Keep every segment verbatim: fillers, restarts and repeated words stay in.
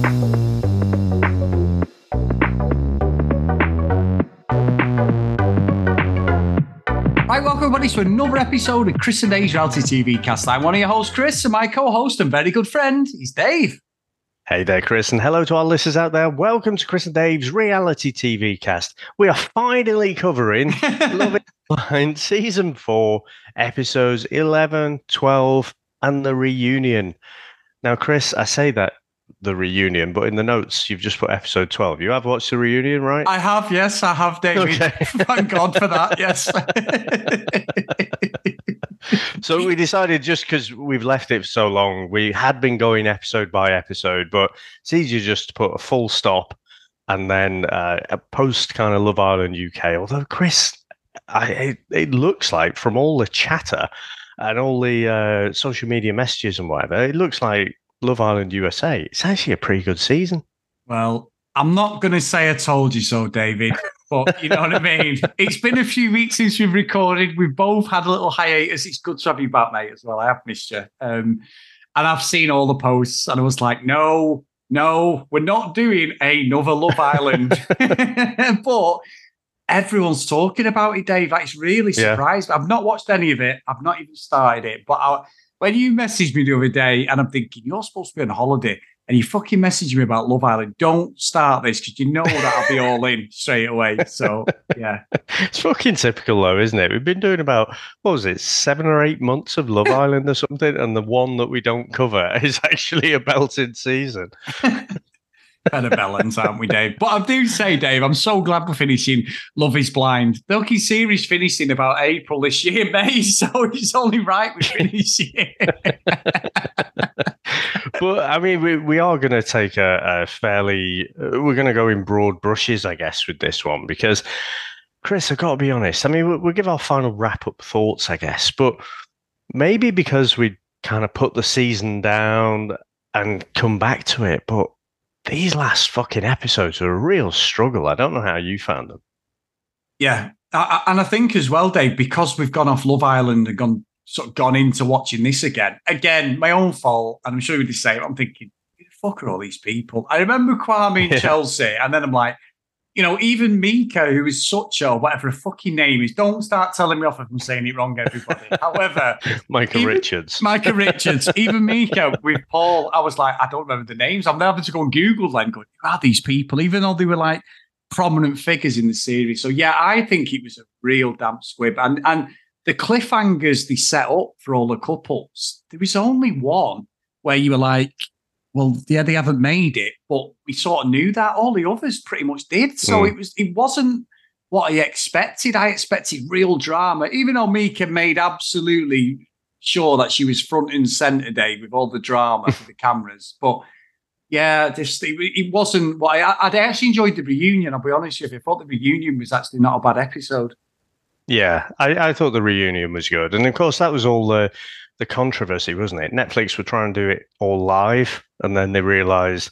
Right, welcome everybody to another episode of Chris and Dave's Reality T V Cast. I'm one of your hosts, Chris, and my co-host and very good friend is Dave. Hey there, Chris, and hello to our listeners out there. Welcome to Chris and Dave's Reality T V Cast. We are finally covering Love Is Blind Season four, Episodes eleven, twelve, and the reunion. Now, Chris, I say that, the reunion, but in the notes, you've just put Episode twelve. You have watched the reunion, right? I have, yes, I have, David. Okay. Thank God for that, yes. So we decided, just because we've left it for so long, we had been going episode by episode, but it's easier just to put a full stop and then uh, a post kind of Love Island U K. Although, Chris, I, it, it looks like from all the chatter and all the uh, social media messages and whatever, it looks like Love Island U S A, it's actually a pretty good season. Well, I'm not going to say I told you so, David, but you know what I mean? It's been a few weeks since we've recorded. We've both had a little hiatus. It's good to have you back, mate, as well. I have missed you. Um, and I've seen all the posts, and I was like, no, no, we're not doing another Love Island. But everyone's talking about it, Dave. That's really surprised. Yeah. I've not watched any of it. I've not even started it. But I, when you messaged me the other day, and I'm thinking, you're supposed to be on holiday, and you fucking messaged me about Love Island, don't start this, because you know that I'll be all in straight away. So, yeah. It's fucking typical, though, isn't it? We've been doing about, what was it, seven or eight months of Love Island or something, and the one that we don't cover is actually a belted season. Kind of balance, aren't we, Dave? But I do say, Dave, I'm so glad we're finishing Love Is Blind. The lucky series finished in about April this year, May, so it's only right we finish it. But I mean, we we are going to take a, a fairly, uh, we're going to go in broad brushes, I guess, with this one, because, Chris, I've got to be honest. I mean, we'll, we'll give our final wrap up thoughts, I guess, but maybe because we kind of put the season down and come back to it, but these last fucking episodes are a real struggle. I don't know how you found them. Yeah. I, I, and I think as well, Dave, because we've gone off Love Island and gone sort of gone into watching this again, again, my own fault, and I'm sure you'd say, I'm thinking, who the fuck are all these people? I remember Kwame and yeah. Chelsea, and then I'm like, you know, even Mika, who is such a, whatever her fucking name is, don't start telling me off if I'm saying it wrong, everybody. However, Micah even, Richards. Micah Richards, even Mika with Paul, I was like, I don't remember the names. I'm having to go and Google them, going, who are these people? Even though they were like prominent figures in the series. So yeah, I think it was a real damp squib. And and the cliffhangers they set up for all the couples, there was only one where you were like, well, yeah, they haven't made it, but we sort of knew that. All the others pretty much did. So mm. it was, it wasn't what I expected. I expected real drama, even though Mika made absolutely sure that she was front and center, Dave, with all the drama for the cameras. But yeah, just it, it wasn't what I, I actually enjoyed the reunion. I'll be honest with you. I thought the reunion was actually not a bad episode. Yeah, I, I thought the reunion was good. And of course, that was all the, the controversy, wasn't it? Netflix were trying to do it all live, and then they realized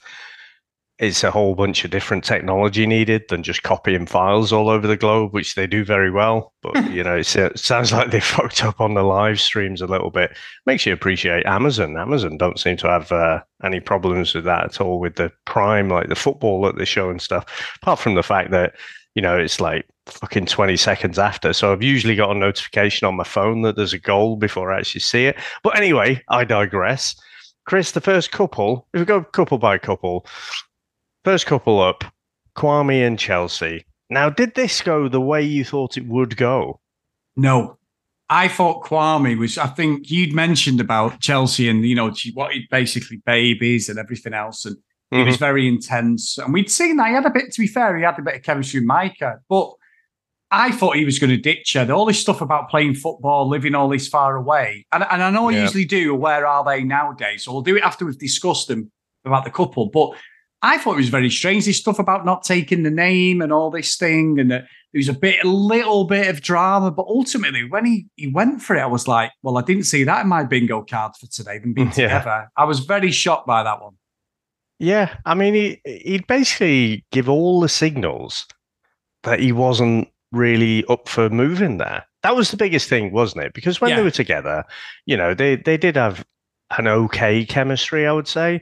it's a whole bunch of different technology needed than just copying files all over the globe, which they do very well. But, you know, it's, it sounds like they fucked up on the live streams a little bit. Makes you appreciate Amazon. Amazon don't seem to have uh, any problems with that at all, with the Prime, like the football that they show and stuff, apart from the fact that, you know, it's like fucking twenty seconds after. So I've usually got a notification on my phone that there's a goal before I actually see it. But anyway, I digress. Chris, the first couple, if we go couple by couple, first couple up, Kwame and Chelsea. Now, did this go the way you thought it would go? No. I thought Kwame was, I think you'd mentioned about Chelsea and, you know, she wanted basically babies and everything else. And mm-hmm. He was very intense. And we'd seen that. He had a bit, to be fair, he had a bit of chemistry with Micah. But I thought he was going to ditch her. All this stuff about playing football, living all this far away. And, and I know I yeah. usually do, where are they nowadays? So we'll do it after we've discussed them about the couple. But I thought it was very strange, this stuff about not taking the name and all this thing. And that there was a bit, a little bit of drama. But ultimately, when he, he went for it, I was like, well, I didn't see that in my bingo card for today, them being yeah. together. I was very shocked by that one. Yeah. I mean, he, he'd basically give all the signals that he wasn't really up for moving there. That was the biggest thing, wasn't it? Because when yeah. they were together, you know, they, they did have an okay chemistry, I would say.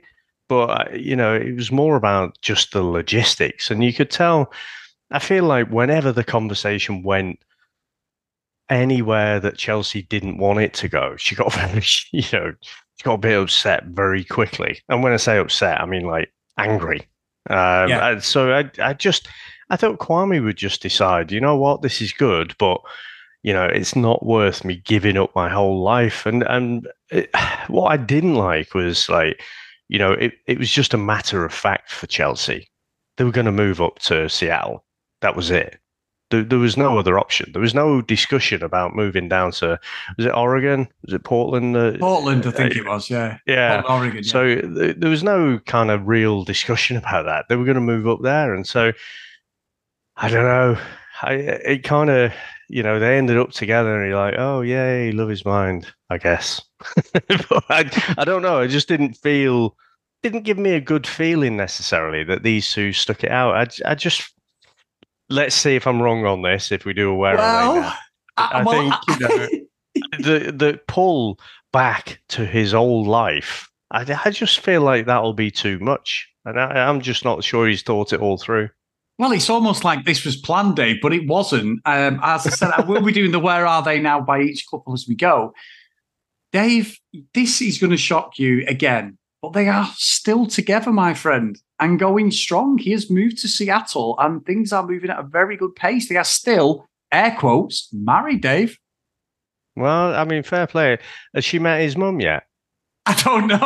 but you know, it was more about just the logistics, and you could tell. I feel like whenever the conversation went anywhere that Chelsea didn't want it to go, she got very, you know, she got a bit upset very quickly. And when I say upset, I mean like angry. Um, Yeah. and so I, I just, I thought Kwame would just decide, you know what, this is good, but you know, it's not worth me giving up my whole life. And and it, what I didn't like was like, you know, it, it was just a matter of fact for Chelsea. They were going to move up to Seattle. That was it. There, there was no other option. There was no discussion about moving down to, was it Oregon? Was it Portland? Uh, Portland, I think uh, it was, yeah. Yeah. Portland, Oregon, yeah. So th- there was no kind of real discussion about that. They were going to move up there. And so, I don't know. I, it kind of, you know, they ended up together and you're like, oh, yay, love is blind, I guess. But I, I don't know. I just didn't feel, didn't give me a good feeling necessarily that these two stuck it out. I, I just, let's see if I'm wrong on this, if we do a where well, are they now. I, I well, think, you know, the, the pull back to his old life, I, I just feel like that'll be too much. And I, I'm just not sure he's thought it all through. Well, it's almost like this was planned, Dave, but it wasn't. Um, as I said, I will be doing the where are they now by each couple as we go. Dave, this is going to shock you again, but they are still together, my friend, and going strong. He has moved to Seattle and things are moving at a very good pace. They are still, air quotes, married, Dave. Well, I mean, fair play. Has she met his mum yet? I don't know.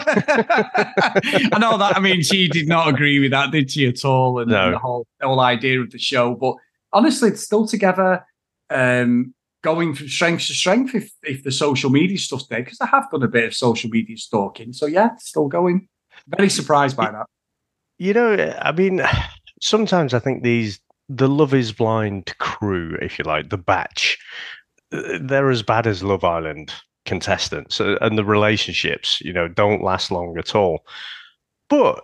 I know that. I mean, she did not agree with that, did she, at all? And, No. and the whole the whole idea of the show. But honestly, it's still together, um, going from strength to strength. If if the social media stuff's there, because I have done a bit of social media stalking. So yeah, still going. Very surprised by that. You know, I mean, sometimes I think these the Love Is Blind crew, if you like, the batch, they're as bad as Love Island contestants, and the relationships, you know, don't last long at all. But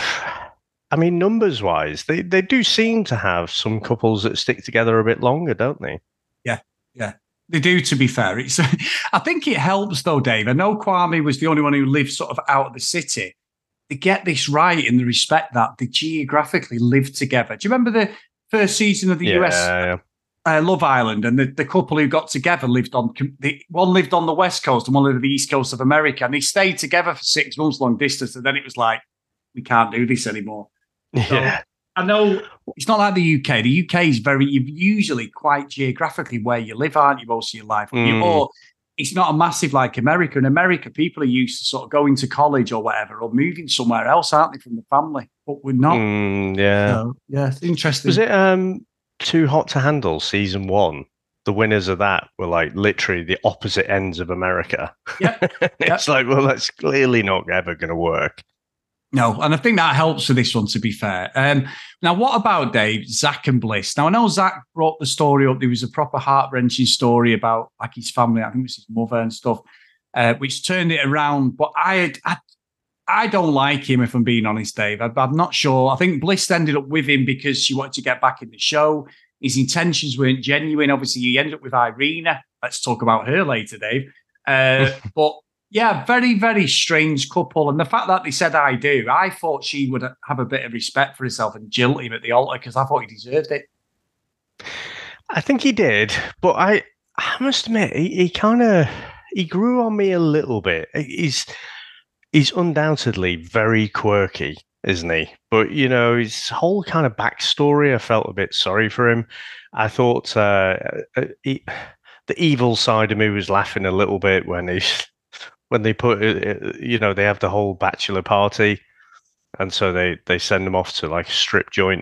I mean, numbers wise, they, they do seem to have some couples that stick together a bit longer, don't they? Yeah, yeah. They do, to be fair. It's, I think it helps, though, Dave. I know Kwame was the only one who lived sort of out of the city. They get this right in the respect that they geographically live together. Do you remember the first season of the yeah, U S yeah. Uh, Love Island, and the, the couple who got together lived on the one lived on the west coast and one lived on the east coast of America, and they stayed together for six months long distance, and then it was like, we can't do this anymore. Yeah. So, I know it's not like the U K. The U K is very, you're usually quite geographically where you live, aren't you, most of your life? Mm. You, or it's not a massive like America. In America, people are used to sort of going to college or whatever, or moving somewhere else, aren't they, from the family? But we're not. Mm, yeah. So, yeah, it's interesting. Was it um Too Hot to Handle season one? The winners of that were like literally the opposite ends of America. Yeah. It's like, well, that's clearly not ever going to work. No, and I think that helps for this one, to be fair. Um, now, what about, Dave, Zach and Bliss? Now, I know Zach brought the story up. There was a proper heart-wrenching story about like his family, I think it was his mother and stuff, uh, which turned it around. But I, I I don't like him, if I'm being honest, Dave. I, I'm not sure. I think Bliss ended up with him because she wanted to get back in the show. His intentions weren't genuine. Obviously, he ended up with Irina. Let's talk about her later, Dave. Uh, but yeah, very, very strange couple. And the fact that they said I do, I thought she would have a bit of respect for herself and jilt him at the altar because I thought he deserved it. I think he did, but I, I must admit, he, he kind of he grew on me a little bit. He's he's undoubtedly very quirky, isn't he? But you know, his whole kind of backstory, I felt a bit sorry for him. I thought uh, he, the evil side of me was laughing a little bit when he. When they put, you know, they have the whole bachelor party, and so they they send them off to like a strip joint.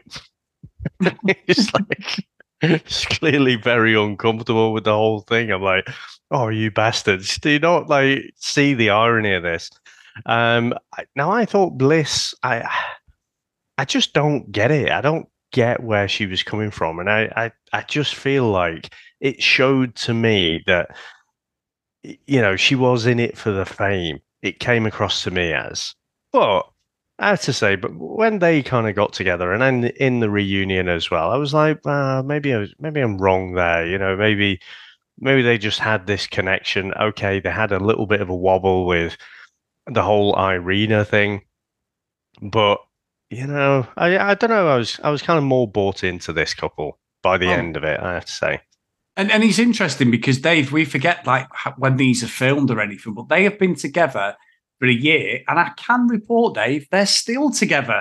It's like it's clearly very uncomfortable with the whole thing. I'm like, oh, you bastards! Do you not like see the irony of this? Um, now I thought Bliss, I I just don't get it. I don't get where she was coming from, and I I, I just feel like it showed to me that. You know, she was in it for the fame. It came across to me as. But I have to say, but when they kind of got together and then in the reunion as well, I was like, uh, maybe I was, maybe I'm wrong there. You know, maybe maybe they just had this connection. Okay, they had a little bit of a wobble with the whole Irina thing, But you know, I I don't know. I was I was kind of more bought into this couple by the Oh, end of it. I have to say. and and it's interesting because Dave, we forget like h- when these are filmed or anything, but they have been together for a year, and I can report, Dave, they're still together.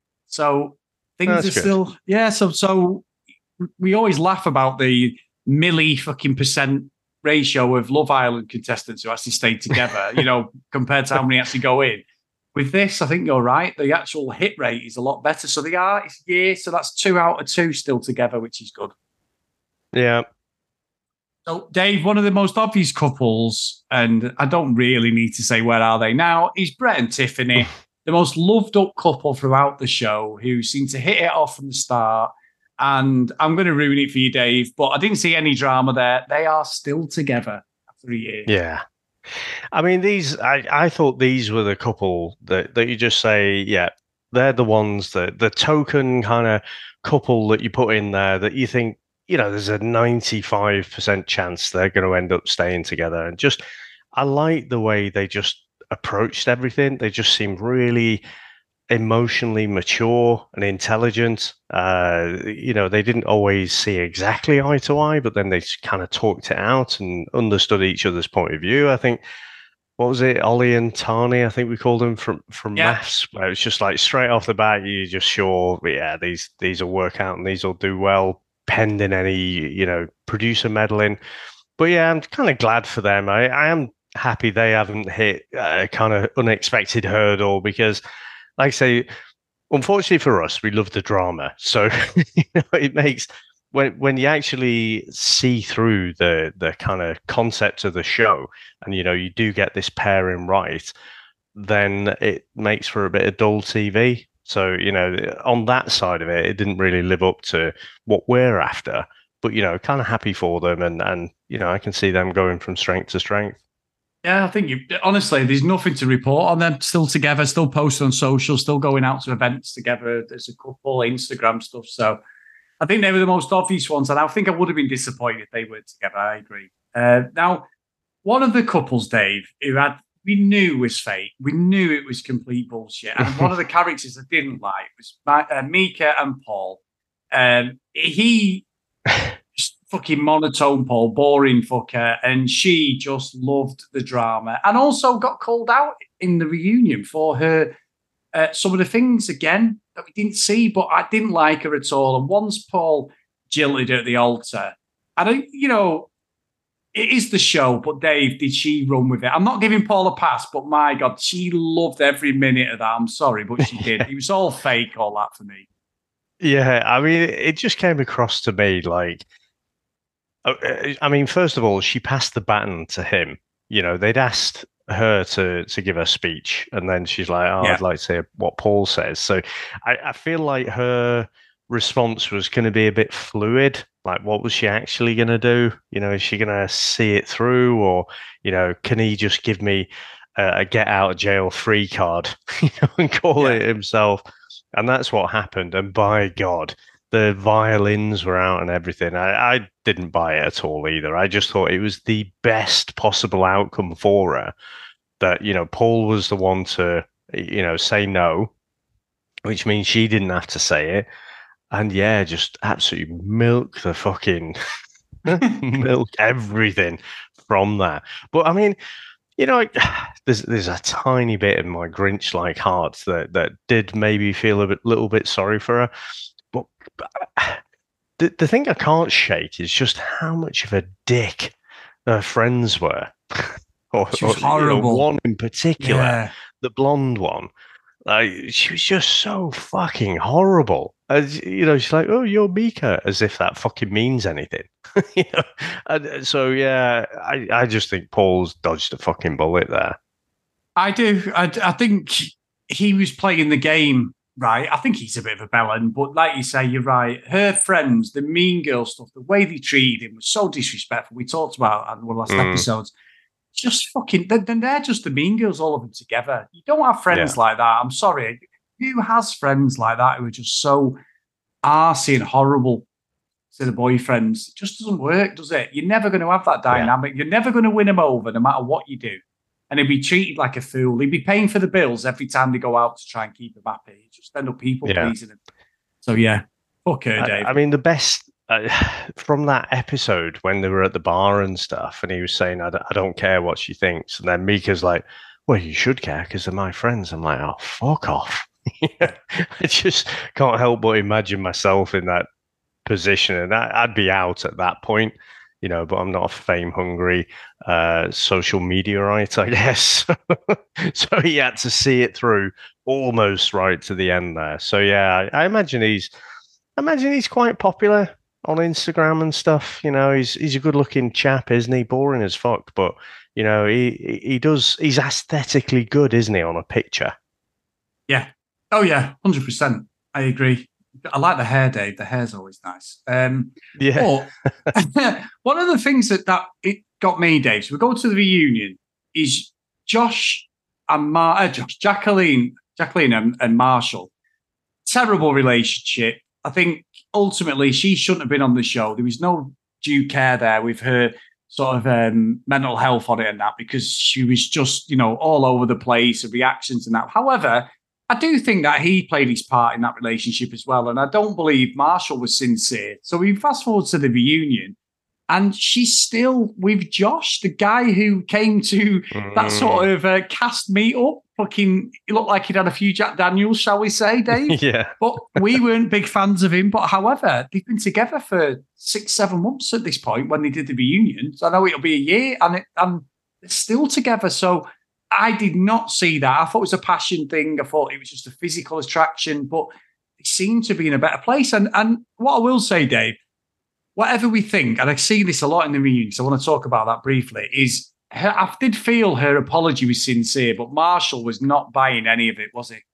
So things That's are good. still, yeah. So so we always laugh about the milli fucking percent ratio of Love Island contestants who actually stay together, you know, compared to how many actually go in. With this, I think you're right. The actual hit rate is a lot better. So they are, it's yeah, so that's two out of two still together, which is good. Yeah. So, Dave, one of the most obvious couples, and I don't really need to say where are they now, is Brett and Tiffany, the most loved up couple throughout the show who seem to hit it off from the start. And I'm going to ruin it for you, Dave, but I didn't see any drama there. They are still together after a year. Yeah. I mean, these, I, I thought these were the couple that, that you just say, yeah, they're the ones that the token kind of couple that you put in there that you think, you know, there's a ninety-five percent chance they're going to end up staying together. And just, I like the way they just approached everything. They just seemed really emotionally mature and intelligent. Uh, you know, they didn't always see exactly eye to eye, but then they kind of talked it out and understood each other's point of view. I think what was it, Ollie and Tani? I think we called them from from Yeah. Maths, where it's just like straight off the bat, you're just sure, yeah, these these will work out and these will do well, pending any you know producer meddling. But yeah, I'm kind of glad for them. I, I am happy they haven't hit a kind of unexpected hurdle because, like I say, unfortunately for us, we love the drama. So you know, it makes when when you actually see through the the kind of concept of the show, and you know you do get this pairing right, then it makes for a bit of dull T V. So you know, on that side of it, it didn't really live up to what we're after. But you know, kind of happy for them, and and you know, I can see them going from strength to strength. Yeah, I think you honestly, there's nothing to report on them. Still together, still posting on social, still going out to events together. There's a couple Instagram stuff. So I think they were the most obvious ones. And I think I would have been disappointed if they were together. I agree. Uh, now, one of the couples, Dave, who had we knew was fake. We knew it was complete bullshit. And one of the characters I didn't like was uh, Mika and Paul. Um, he just fucking monotone Paul, boring fucker, and she just loved the drama and also got called out in the reunion for her uh, some of the things again that we didn't see, but I didn't like her at all. And once Paul jilted her at the altar, I don't, you know, it is the show, but Dave, did she run with it? I'm not giving Paul a pass, but my God, she loved every minute of that. I'm sorry, but she did. It was all fake, all that for me. Yeah, I mean, it just came across to me like, uh, uh, I mean, first of all, she passed the baton to him. You know, they'd asked her to to give her speech, and then she's like, "Oh, Yeah. I'd like to hear what Paul says." So I, I feel like her response was going to be a bit fluid. Like, what was she actually going to do? You know, is she going to see it through, or you know, can he just give me a, a get out of jail free card, you know, and call Yeah. it himself? And that's what happened. And by God, the violins were out and everything. I, I didn't buy it at all either. I just thought it was the best possible outcome for her. That, you know, Paul was the one to, you know, say no, which means she didn't have to say it. And yeah, just absolutely milk the fucking milk everything from that. But I mean, you know, there's there's a tiny bit in my Grinch-like heart that that did maybe feel a bit, little bit sorry for her. But the the thing I can't shake is just how much of a dick her friends were, or, She or was you know, horrible. one in particular, Yeah. the blonde one. Like she was just so fucking horrible. As you know, she's like, "Oh, you're Mika," as if that fucking means anything. you know? And so yeah, I I just think Paul's dodged a fucking bullet there. I do. I, I think he was playing the game right. I think he's a bit of a bellend, but like you say, you're right. Her friends, the mean girl stuff, the way they treated him was so disrespectful. We talked about it in one of the last Mm, episodes. Just fucking, then they're just the mean girls, all of them together. You don't have yeah, friends like that. I'm sorry. Who has friends like that who are just so arsey and horrible to the boyfriends? It just doesn't work, does it? You're never going to have that yeah. dynamic. You're never going to win them over, no matter what you do. and he'd be treated like a fool. He'd be paying for the bills every time they go out to try and keep him happy. He'd just end up people Yeah. pleasing him. So yeah, fuck her, I, Dave. I mean, the best uh, from that episode when they were at the bar and stuff, and he was saying, I, d- I don't care what she thinks. And then Mika's like, well, you should care because they're my friends. I'm like, oh, fuck off. I just can't help but imagine myself in that position. And I, I'd be out at that point, you know, but I'm not a fame hungry uh, social mediaite, I guess. So he had to see it through almost right to the end there. So yeah, I, I imagine he's I imagine he's quite popular on Instagram and stuff. You know, he's he's a good looking chap, isn't he? Boring as fuck, but you know, he he does he's aesthetically good, isn't he, on a picture? Yeah. Oh yeah, one hundred percent. I agree. I like the hair, Dave. The hair's always nice. Um, Yeah. But one of the things that, that it got me, Dave, so we go to the reunion, is Josh and Mar- uh, Josh, Jacqueline, Jacqueline and, and Marshall. Terrible relationship. I think ultimately she shouldn't have been on the show. There was no due care there with her sort of um, mental health on it and that, because she was just, you know, all over the place, the reactions and that. However, I do think that he played his part in that relationship as well. And I don't believe Marshall was sincere. So we fast forward to the reunion and she's still with Josh, the guy who came to mm. that sort of uh, cast meet up. Fucking, he looked like he'd had a few Jack Daniels, shall we say, Dave? Yeah. But we weren't big fans of him. But however, they've been together for six, seven months at this point when they did the reunion. So I know it'll be a year and, it, and it's still together. So I did not see that. I thought it was a passion thing. I thought it was just a physical attraction, but they seem to be in a better place. And and what I will say, Dave, whatever we think, and I see this a lot in the reunion, so I want to talk about that briefly, is her, I did feel her apology was sincere, but Marshall was not buying any of it, was he?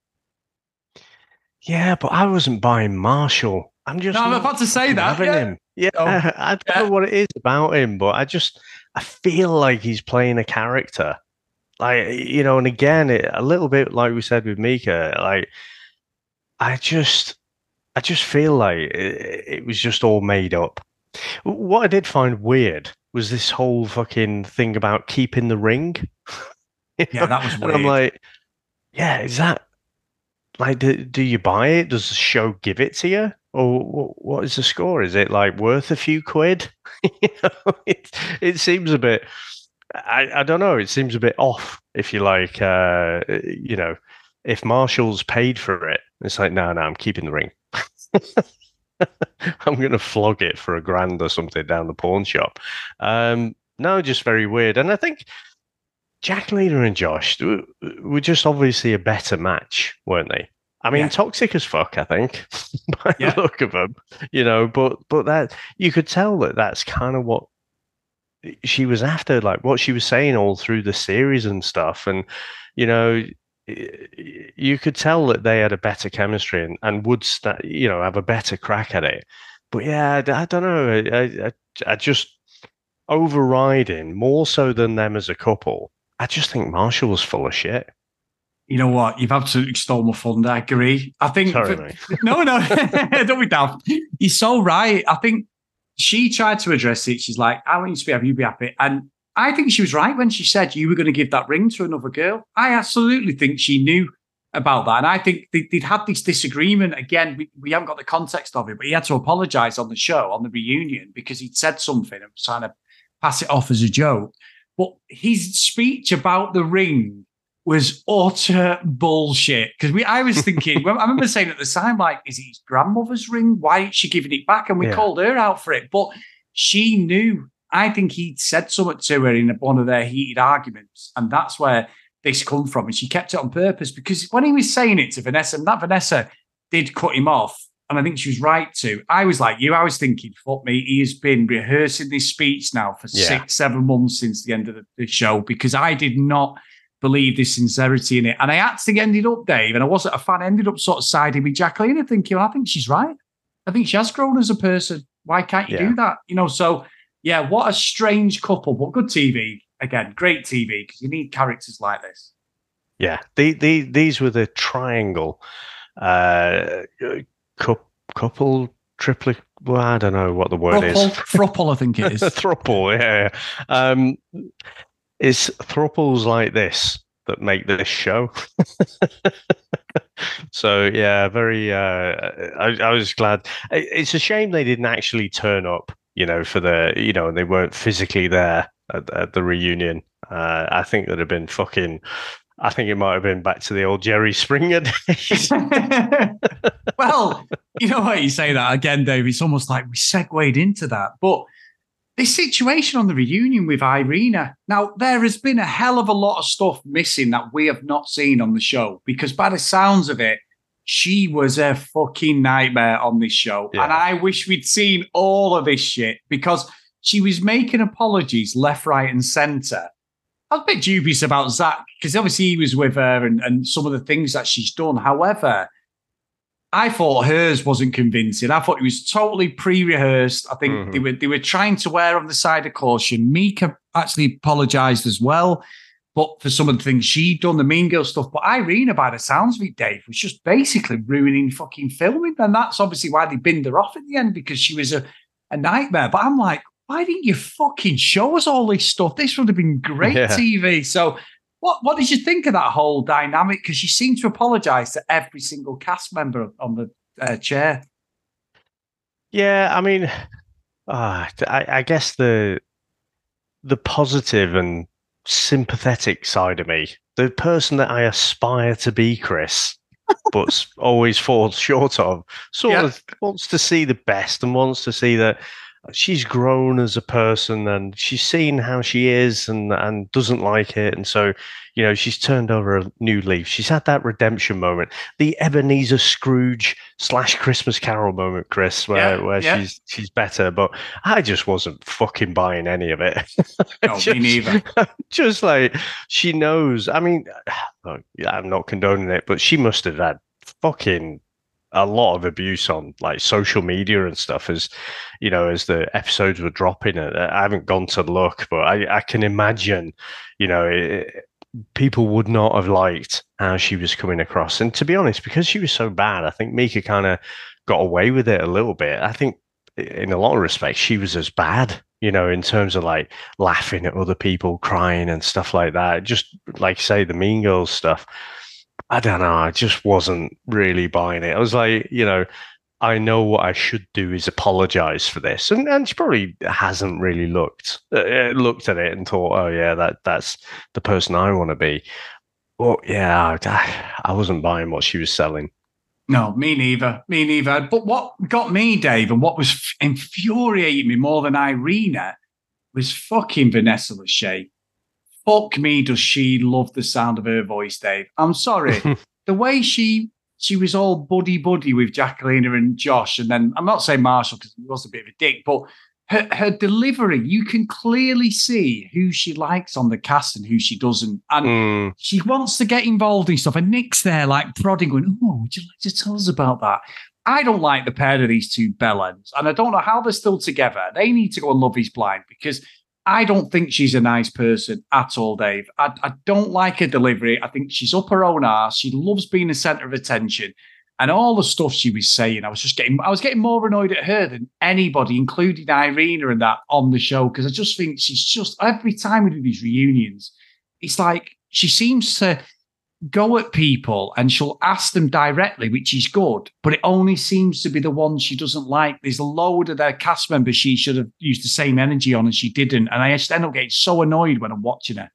Yeah, but I wasn't buying Marshall. I'm just no, I'm about to say that. Having yeah. him. Yeah, oh, I don't yeah. know what it is about him, but I just I feel like he's playing a character. Like, you know, and again, it, a little bit like we said with Mika, like, I just, I just feel like it, it was just all made up. What I did find weird was this whole fucking thing about keeping the ring. Yeah, know? That was weird. And I'm like, yeah, is that, like, do, do you buy it? Does the show give it to you? Or what is the score? Is it, like, worth a few quid? You know, it, it seems a bit... I, I don't know. It seems a bit off, if you like. Uh, you know, if Marshall's paid for it, it's like, no, no, I'm keeping the ring. I'm going to flog it for a grand or something down the pawn shop. Um, no, just very weird. And I think Jacqueline and Josh were just obviously a better match, weren't they? I mean, yeah. toxic as fuck, I think, by yeah. the look of them. You know, but but that you could tell that that's kind of what she was after, like what she was saying all through the series and stuff. And, you know, you could tell that they had a better chemistry and, and would, st- you know, have a better crack at it. But yeah, I, I don't know. I, I, I just overriding more so than them as a couple. I just think Marshall was full of shit. You know what? You've absolutely stole my thunder. I agree. I think. Sorry, for, mate. No, no, don't be daft. You're so right. I think she tried to address it. She's like, I want you to be happy, you be happy. And I think she was right when she said you were going to give that ring to another girl. I absolutely think she knew about that. And I think they, they'd had this disagreement. Again, we, we haven't got the context of it, but he had to apologize on the show, on the reunion, because he'd said something and was trying to pass it off as a joke. But his speech about the ring was utter bullshit. Because we, I was thinking, I remember saying at the time, like, is it his grandmother's ring? Why is she giving it back? And we yeah. called her out for it. But she knew. I think he'd said something to her in one of their heated arguments. And that's where this come from. And she kept it on purpose, because when he was saying it to Vanessa, and that Vanessa did cut him off, and I think she was right to, I was like you, I was thinking, fuck me, he has been rehearsing this speech now for yeah. six, seven months since the end of the, the show, because I did not believe this sincerity in it. And I actually ended up, Dave, and I wasn't a fan, I ended up sort of siding with Jacqueline and thinking, well, I think she's right. I think she has grown as a person. Why can't you yeah. do that? You know, so yeah, what a strange couple, but good T V. Again, great T V, because you need characters like this. Yeah, the, the, these were the triangle uh, couple, triplet, well, I don't know what the word Thruple, is. Thruple, I think it is. Thruple, yeah. Um, it's thruples like this that make this show. So yeah, very. Uh, I, I was glad. It's a shame they didn't actually turn up. You know, for the you know, they weren't physically there at, at the reunion. Uh, I think that'd have been fucking. I think it might have been back to the old Jerry Springer days. Well, you know what, you say that again, Dave. It's almost like we segued into that, but. This situation on the reunion with Irina. Now, there has been a hell of a lot of stuff missing that we have not seen on the show because by the sounds of it, she was a fucking nightmare on this show. Yeah. And I wish we'd seen all of this shit because she was making apologies left, right, and centre. I was a bit dubious about Zach because obviously he was with her and, and some of the things that she's done. However, I thought hers wasn't convincing. I thought it was totally pre-rehearsed. I think mm-hmm. they were they were trying to wear on the side of caution. Mika actually apologised as well, but for some of the things she'd done, the Mean Girl stuff. But Irina, by the sounds of it, Dave, was just basically ruining fucking filming. And that's obviously why they binned her off at the end, because she was a, a nightmare. But I'm like, why didn't you fucking show us all this stuff? This would have been great yeah. T V. So What what did you think of that whole dynamic? Because she seemed to apologise to every single cast member on the uh, chair. Yeah, I mean, uh, I, I guess the the positive and sympathetic side of me, the person that I aspire to be, Chris, but always falls short of, sort yeah. of wants to see the best and wants to see that she's grown as a person and she's seen how she is and and doesn't like it. And so, you know, she's turned over a new leaf. She's had that redemption moment, the Ebenezer Scrooge slash Christmas Carol moment, Chris, where, yeah, where yeah. she's she's better. But I just wasn't fucking buying any of it. No, just, me neither. Just like she knows. I mean, look, I'm not condoning it, but she must have had fucking a lot of abuse on like social media and stuff as, you know, as the episodes were dropping. I haven't gone to look, but I, I can imagine, you know, it, people would not have liked how she was coming across. And to be honest, because she was so bad, I think Mika kind of got away with it a little bit. I think in a lot of respects, she was as bad, you know, in terms of like laughing at other people, crying and stuff like that. Just like you say, the Mean Girls stuff. I don't know. I just wasn't really buying it. I was like, you know, I know what I should do is apologize for this, and and she probably hasn't really looked uh, looked at it and thought, oh yeah, that that's the person I want to be. But yeah, I, I wasn't buying what she was selling. No, me neither. Me neither. But what got me, Dave, and what was infuriating me more than Irina was fucking Vanessa Lachey. Fuck me, does she love the sound of her voice, Dave? I'm sorry. The way she she was all buddy-buddy with Jacqueline and Josh, and then, I'm not saying Marshall because he was a bit of a dick, but her, her delivery, you can clearly see who she likes on the cast and who she doesn't. And mm. she wants to get involved in stuff. And Nick's there like prodding, going, oh, would you like to tell us about that? I don't like the pair of these two bellends, and I don't know how they're still together. They need to go on Love is Blind because I don't think she's a nice person at all, Dave. I, I don't like her delivery. I think she's up her own arse. She loves being the centre of attention. And all the stuff she was saying, I was just getting I was getting more annoyed at her than anybody, including Irina and that on the show, because I just think she's just, every time we do these reunions, it's like she seems to go at people and she'll ask them directly, which is good, but it only seems to be the ones she doesn't like. There's a load of their cast members she should have used the same energy on and she didn't. And I just end up getting so annoyed when I'm watching her.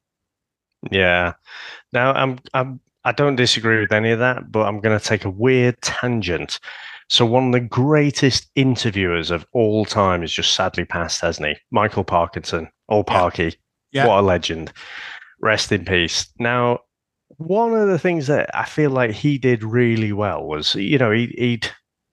Yeah. Now, I'm, I'm, I don't disagree with any of that, but I'm going to take a weird tangent. So one of the greatest interviewers of all time is just sadly passed, hasn't he? Michael Parkinson, or Parky. Yeah. What a legend. Rest in peace. Now, one of the things that I feel like he did really well was, you know, he, he'd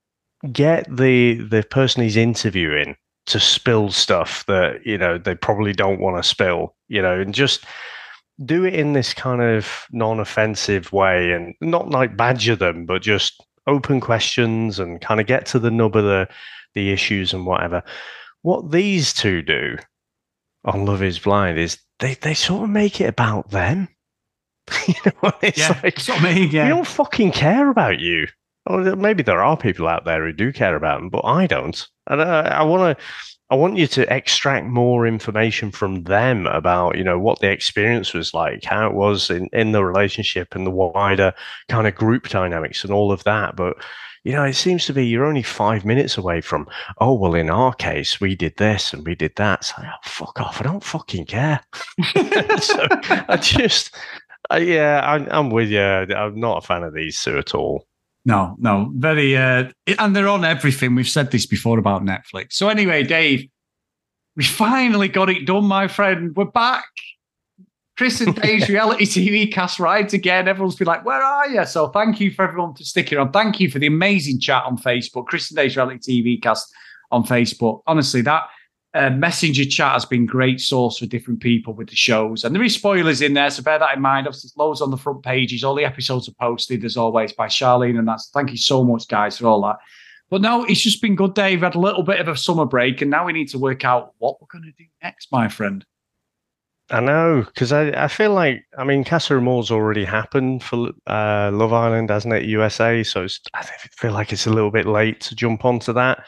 get the the person he's interviewing to spill stuff that, you know, they probably don't want to spill, you know, and just do it in this kind of non-offensive way and not like badger them, but just open questions and kind of get to the nub of the, the issues and whatever. What these two do on Love is Blind is they, they sort of make it about them. You know, it's yeah, like, it's not me, yeah. We don't fucking care about you. Or maybe there are people out there who do care about them, but I don't. And I, I want to, I want you to extract more information from them about, you know, what the experience was like, how it was in, in the relationship and the wider kind of group dynamics and all of that. But, you know, it seems to be you're only five minutes away from, oh, well, in our case, we did this and we did that. So, oh, fuck off. I don't fucking care. So I just, uh, yeah, I, I'm with you. I'm not a fan of these two at all. No, no, very, uh, and they're on everything. We've said this before about Netflix. So anyway, Dave, we finally got it done, my friend. We're back. Chris and Dave's reality T V cast rides again. Everyone's been like, where are you? So thank you for everyone for sticking on. Thank you for the amazing chat on Facebook. Chris and Dave's reality T V cast on Facebook. Honestly, that uh, messenger chat has been great source for different people with the shows. And there is spoilers in there, so bear that in mind. Obviously, there's loads on the front pages. All the episodes are posted, as always, by Charlene. And that's thank you so much, guys, for all that. But no, it's just been good, Dave. We had a little bit of a summer break, and now we need to work out what we're going to do next, my friend. I know, because I, I feel like, I mean, Casa Amor's already happened for uh, Love Island, hasn't it, U S A? So it's, I feel like it's a little bit late to jump onto that.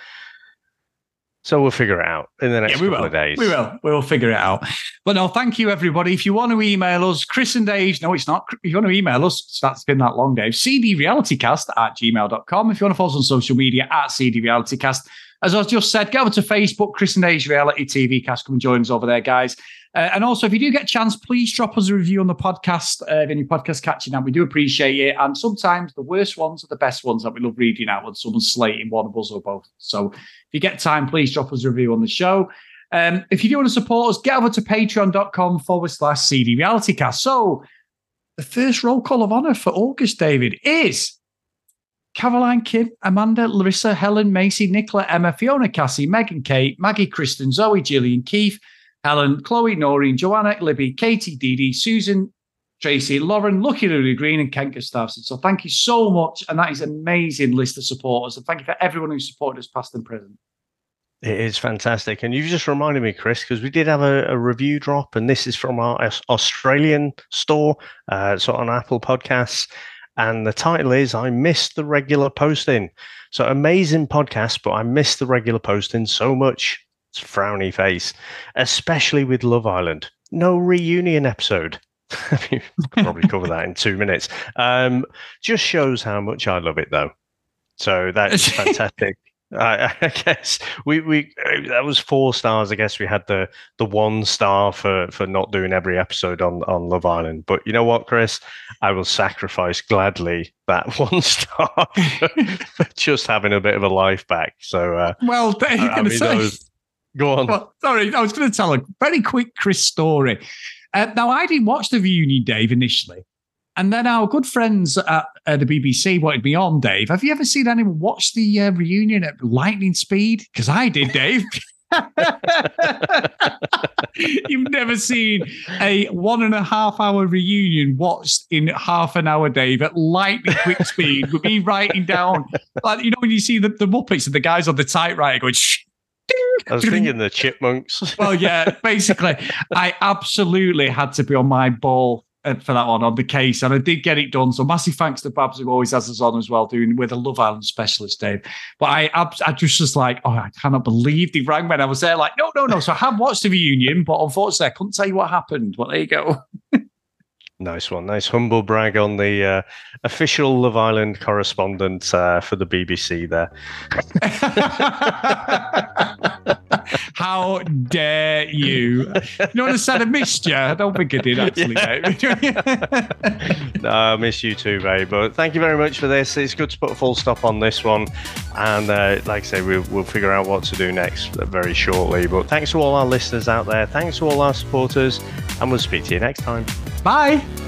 So we'll figure it out in the next yeah, couple will. of days. We will. We will figure it out. But no, thank you, everybody. If you want to email us, Chris and Dave, no, it's not. If you want to email us, that's been that long, Dave, c d reality cast at gmail dot com. If you want to follow us on social media, at C D Reality Cast. As I just said, go over to Facebook, Chris and Dave's Reality T V Cast. Come and join us over there, guys. Uh, and also, if you do get a chance, please drop us a review on the podcast. Uh, if any podcast catching up, we do appreciate it. And sometimes the worst ones are the best ones that we love reading out when someone's slating one of us or both. So if you get time, please drop us a review on the show. Um, if you do want to support us, get over to patreon.com forward slash CD Reality Cast. So the first roll call of honor for August, David, is Caroline, Kim, Amanda, Larissa, Helen, Macy, Nicola, Emma, Fiona, Cassie, Megan, Kate, Maggie, Kristen, Zoe, Gillian, Keith, Helen, Chloe, Noreen, Joanna, Libby, Katie, Dee Dee, Susan, Tracy, Lauren, Lucky Lily Green, and Ken Gustafson. So thank you so much. And that is an amazing list of supporters. And thank you for everyone who supported us past and present. It is fantastic. And you've just reminded me, Chris, because we did have a, a review drop, and this is from our Australian store, uh, so on Apple Podcasts. And the title is, I missed the regular posting. So amazing podcast, but I missed the regular posting so much. It's a frowny face, especially with Love Island. No reunion episode. You could probably cover that in two minutes. Um, just shows how much I love it, though. So that is fantastic. I, I guess we we that was four stars. I guess we had the the one star for for not doing every episode on on Love Island. But you know what, Chris, I will sacrifice gladly that one star for just having a bit of a life back. So uh, well, you're going to say. Those, go on. Well, sorry, I was going to tell a very quick Chris story. Uh, now, I didn't watch the reunion, Dave, initially. And then our good friends at uh, the B B C wanted me on, Dave. Have you ever seen anyone watch the uh, reunion at lightning speed? Because I did, Dave. You've never seen a one and a half hour reunion watched in half an hour, Dave, at lightning quick speed with me writing down. Like, you know, when you see the, the Muppets and the guys on the typewriter going, shh. I was thinking the Chipmunks. Well, yeah, basically, I absolutely had to be on my ball for that one, on the case, and I did get it done. So massive thanks to Babs, who always has us on as well, doing with a Love Island specialist, Dave. But I, I just was like, oh, I cannot believe they rang when I was there. Like, no, no, no. So I have watched the reunion, but unfortunately, I couldn't tell you what happened. But there you go. Nice one. Nice humble brag on the uh, official Love Island correspondent uh, for the B B C there. How dare you? You know what I said? I missed you. I don't think I did, actually, yeah. mate. No, I miss you too, mate. But thank you very much for this. It's good to put a full stop on this one. And uh, like I say, we'll, we'll figure out what to do next very shortly. But thanks to all our listeners out there. Thanks to all our supporters. And we'll speak to you next time. Bye.